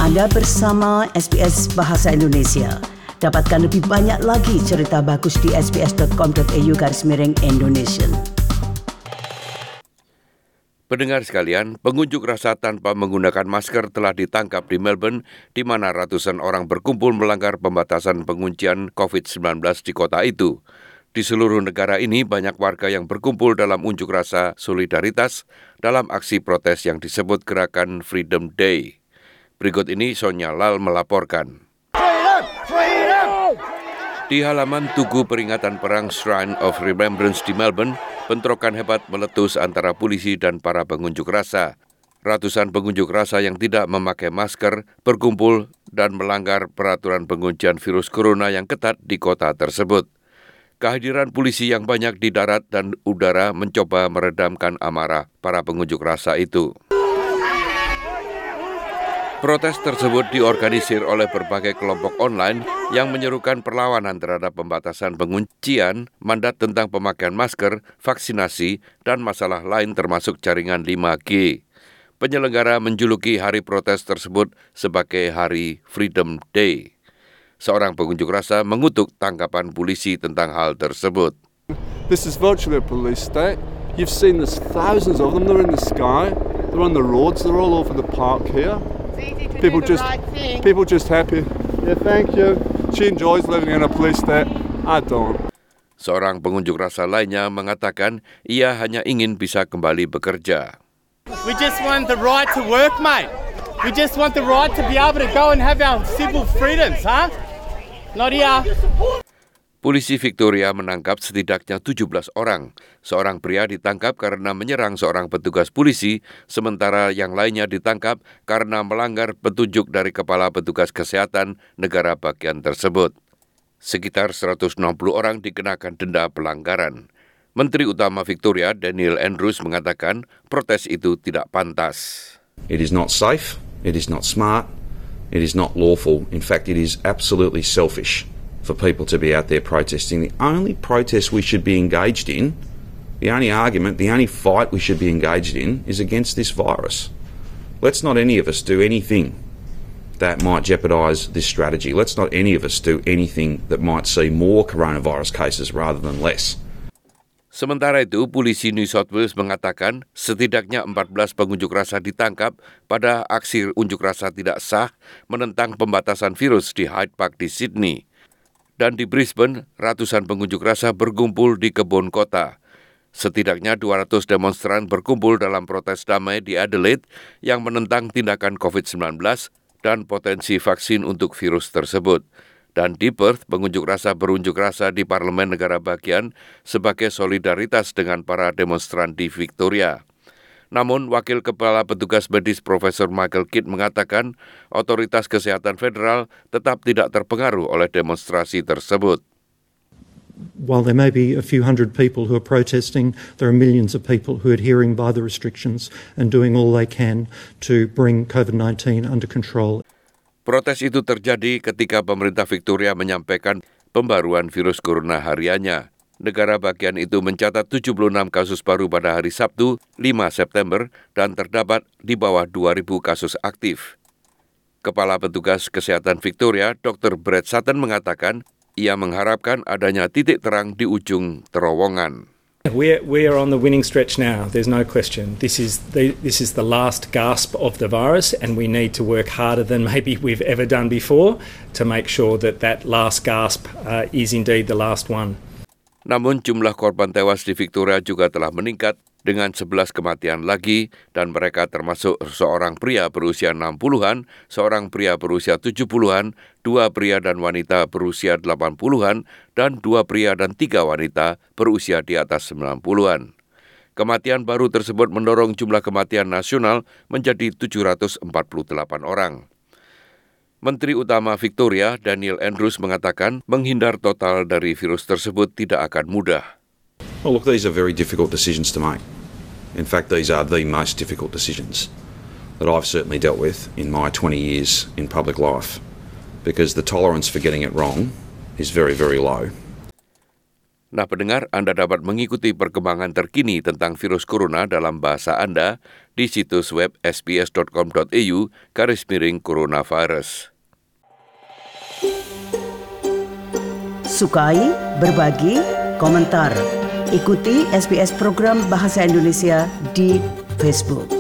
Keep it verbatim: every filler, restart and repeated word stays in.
Anda bersama S B S Bahasa Indonesia. Dapatkan lebih banyak lagi cerita bagus di sbs.com.au garis miring Indonesia. Pendengar sekalian, pengunjuk rasa tanpa menggunakan masker telah ditangkap di Melbourne, di mana ratusan orang berkumpul melanggar pembatasan penguncian covid sembilan belas di kota itu. Di seluruh negara ini, banyak warga yang berkumpul dalam unjuk rasa solidaritas dalam aksi protes yang disebut Gerakan Freedom Day. Berikut ini Sonia Lal melaporkan. Freedom! Freedom! Di halaman Tugu Peringatan Perang Shrine of Remembrance di Melbourne, bentrokan hebat meletus antara polisi dan para pengunjuk rasa. Ratusan pengunjuk rasa yang tidak memakai masker berkumpul dan melanggar peraturan penguncian virus corona yang ketat di kota tersebut. Kehadiran polisi yang banyak di darat dan udara mencoba meredamkan amarah para pengunjuk rasa itu. Protes tersebut diorganisir oleh berbagai kelompok online yang menyerukan perlawanan terhadap pembatasan penguncian, mandat tentang pemakaian masker, vaksinasi, dan masalah lain termasuk jaringan lima G. Penyelenggara menjuluki hari protes tersebut sebagai Hari Freedom Day. Seorang pengunjuk rasa mengutuk tangkapan polisi tentang hal tersebut. This is virtually a police state. You've seen there's thousands of them. They're in the sky. They're on the roads. They're all over the park here. People just, people just happy. Yeah, thank you. She enjoys living in a police state. I don't. Seorang pengunjuk rasa lainnya mengatakan ia hanya ingin bisa kembali bekerja. We just want the right to work, mate. We just want the right to be able to go and have our civil freedoms, huh? Not here. Polisi Victoria menangkap setidaknya tujuh belas orang. Seorang pria ditangkap karena menyerang seorang petugas polisi, sementara yang lainnya ditangkap karena melanggar petunjuk dari kepala petugas kesehatan negara bagian tersebut. Sekitar seratus enam puluh orang dikenakan denda pelanggaran. Menteri Utama Victoria, Daniel Andrews, mengatakan protes itu tidak pantas. It is not safe, it is not smart, it is not lawful. In fact, it is absolutely selfish for people to be out there protesting. The only protest we should be engaged in, the only argument, the only fight we should be engaged in is against this virus. Let's not any of us do anything that might jeopardise this strategy. Let's not any of us do anything that might see more coronavirus cases rather than less. Sementara itu, polisi New South Wales mengatakan setidaknya empat belas pengunjuk rasa ditangkap pada aksi unjuk rasa tidak sah menentang pembatasan virus di Hyde Park di Sydney. Dan di Brisbane, ratusan pengunjuk rasa berkumpul di kebun kota. Setidaknya dua ratus demonstran berkumpul dalam protes damai di Adelaide yang menentang tindakan covid sembilan belas dan potensi vaksin untuk virus tersebut. Dan di Perth, pengunjuk rasa berunjuk rasa di Parlemen Negara Bagian sebagai solidaritas dengan para demonstran di Victoria. Namun, Wakil Kepala Petugas Medis Profesor Michael Kidd mengatakan otoritas kesehatan federal tetap tidak terpengaruh oleh demonstrasi tersebut. While there may be a few hundred people who are protesting, there are millions of people who are adhering by the restrictions and doing all they can to bring covid nineteen under control. Protes itu terjadi ketika pemerintah Victoria menyampaikan pembaruan virus corona hariannya. Negara bagian itu mencatat tujuh puluh enam kasus baru pada hari Sabtu, lima September, dan terdapat di bawah dua ribu kasus aktif. Kepala Petugas Kesehatan Victoria, Doktor Brett Sutton mengatakan ia mengharapkan adanya titik terang di ujung terowongan. We're, we're on the winning stretch now, there's no question. This is, the, this is the last gasp of the virus, and we need to work harder than maybe we've ever done before to make sure that that last gasp uh, is indeed the last one. Namun jumlah korban tewas di Victoria juga telah meningkat dengan sebelas kematian lagi dan mereka termasuk seorang pria berusia enam puluhan, seorang pria berusia tujuh puluhan, dua pria dan wanita berusia delapan puluhan, dan dua pria dan tiga wanita berusia di atas sembilan puluhan. Kematian baru tersebut mendorong jumlah kematian nasional menjadi tujuh ratus empat puluh delapan orang. Menteri Utama Victoria, Daniel Andrews, mengatakan menghindar total dari virus tersebut tidak akan mudah. Well, look, these are very difficult decisions to make. In fact, these are the most difficult decisions that I've certainly dealt with in my twenty years in public life, because the tolerance for getting it wrong is very, very low. Nah pendengar, Anda dapat mengikuti perkembangan terkini tentang virus corona dalam bahasa Anda di situs web sbs.com.au garis miring coronavirus. Sukai, berbagi, komentar. Ikuti S B S program Bahasa Indonesia di Facebook.